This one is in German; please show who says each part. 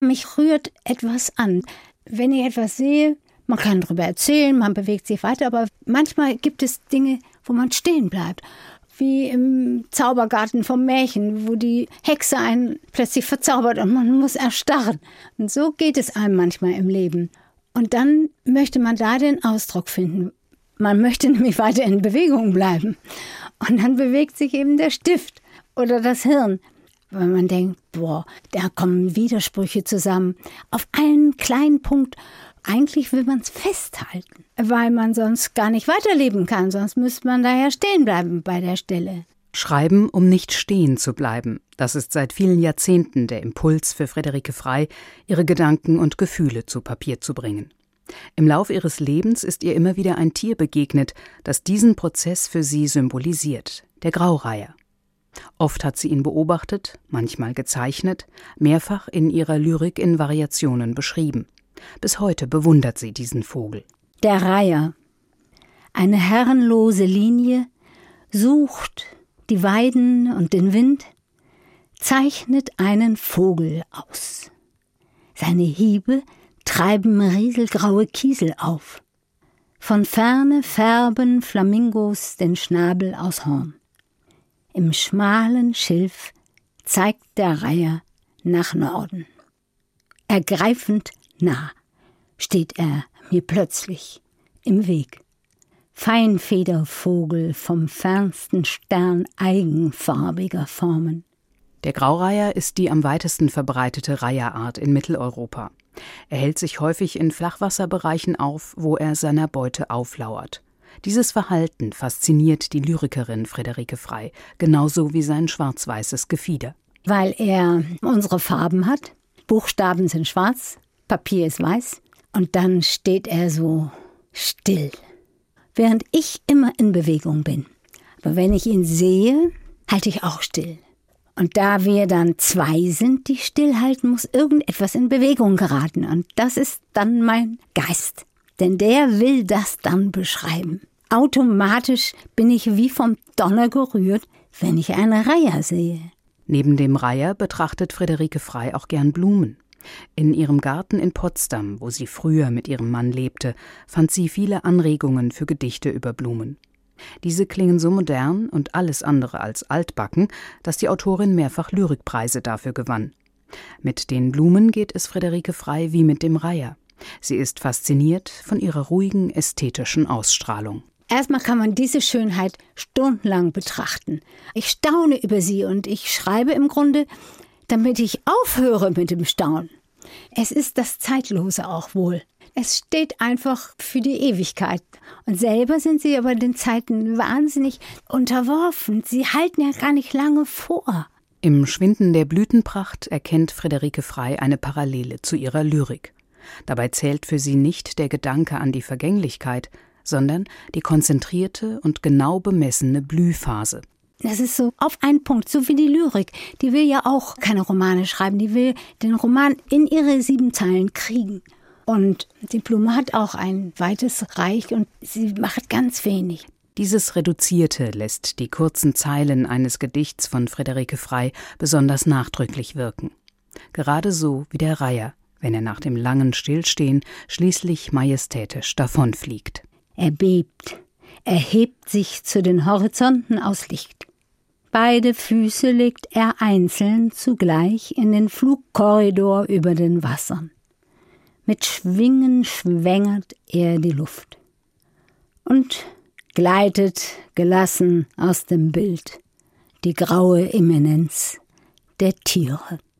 Speaker 1: Mich rührt etwas an. Wenn ich etwas sehe, man kann darüber erzählen, man bewegt sich weiter, aber manchmal gibt es Dinge, wo man stehen bleibt. Wie im Zaubergarten vom Märchen, wo die Hexe einen plötzlich verzaubert und man muss erstarren. Und so geht es einem manchmal im Leben. Und dann möchte man da den Ausdruck finden. Man möchte nämlich weiter in Bewegung bleiben. Und dann bewegt sich eben der Stift oder das Hirn. Weil man denkt, boah, da kommen Widersprüche zusammen. Auf einen kleinen Punkt. Eigentlich will man es festhalten, weil man sonst gar nicht weiterleben kann. Sonst müsste man daher stehen bleiben bei der Stelle.
Speaker 2: Schreiben, um nicht stehen zu bleiben. Das ist seit vielen Jahrzehnten der Impuls für Friederike Frey, ihre Gedanken und Gefühle zu Papier zu bringen. Im Lauf ihres Lebens ist ihr immer wieder ein Tier begegnet, das diesen Prozess für sie symbolisiert, der Graureiher. Oft hat sie ihn beobachtet, manchmal gezeichnet, mehrfach in ihrer Lyrik in Variationen beschrieben. Bis heute bewundert sie diesen Vogel.
Speaker 1: Der Reiher. Eine herrenlose Linie sucht die Weiden und den Wind, zeichnet einen Vogel aus. Seine Hiebe treiben rieselgraue Kiesel auf. Von Ferne färben Flamingos den Schnabel aus Horn. Im schmalen Schilf zeigt der Reiher nach Norden. Ergreifend nah steht er mir plötzlich im Weg. Feinfedervogel vom fernsten Stern eigenfarbiger Formen.
Speaker 2: Der Graureiher ist die am weitesten verbreitete Reiherart in Mitteleuropa. Er hält sich häufig in Flachwasserbereichen auf, wo er seiner Beute auflauert. Dieses Verhalten fasziniert die Lyrikerin Friederike Frey, genauso wie sein schwarz-weißes Gefieder.
Speaker 1: Weil er unsere Farben hat. Buchstaben sind schwarz, Papier ist weiß. Und dann steht er so still, während ich immer in Bewegung bin. Aber wenn ich ihn sehe, halte ich auch still. Und da wir dann zwei sind, die stillhalten, muss irgendetwas in Bewegung geraten. Und das ist dann mein Geist. Denn der will das dann beschreiben. Automatisch bin ich wie vom Donner gerührt, wenn ich einen Reiher sehe.
Speaker 2: Neben dem Reiher betrachtet Friederike Frey auch gern Blumen. In ihrem Garten in Potsdam, wo sie früher mit ihrem Mann lebte, fand sie viele Anregungen für Gedichte über Blumen. Diese klingen so modern und alles andere als altbacken, dass die Autorin mehrfach Lyrikpreise dafür gewann. Mit den Blumen geht es Friederike Frey wie mit dem Reiher. Sie ist fasziniert von ihrer ruhigen, ästhetischen Ausstrahlung.
Speaker 1: Erstmal kann man diese Schönheit stundenlang betrachten. Ich staune über sie und ich schreibe im Grunde, damit ich aufhöre mit dem Staunen. Es ist das Zeitlose auch wohl. Es steht einfach für die Ewigkeit. Und selber sind sie aber den Zeiten wahnsinnig unterworfen. Sie halten ja gar nicht lange vor.
Speaker 2: Im Schwinden der Blütenpracht erkennt Friederike Frey eine Parallele zu ihrer Lyrik. Dabei zählt für sie nicht der Gedanke an die Vergänglichkeit, sondern die konzentrierte und genau bemessene Blühphase.
Speaker 1: Das ist so auf einen Punkt, so wie die Lyrik. Die will ja auch keine Romane schreiben, die will den Roman in ihre 7 Zeilen kriegen. Und die Blume hat auch ein weites Reich und sie macht ganz wenig.
Speaker 2: Dieses Reduzierte lässt die kurzen Zeilen eines Gedichts von Friederike Frey besonders nachdrücklich wirken. Gerade so wie der Reiher, wenn er nach dem langen Stillstehen schließlich majestätisch davonfliegt.
Speaker 1: Er bebt, er hebt sich zu den Horizonten aus Licht. Beide Füße legt er einzeln zugleich in den Flugkorridor über den Wassern. Mit Schwingen schwängert er die Luft und gleitet gelassen aus dem Bild die graue Eminenz der Tiere.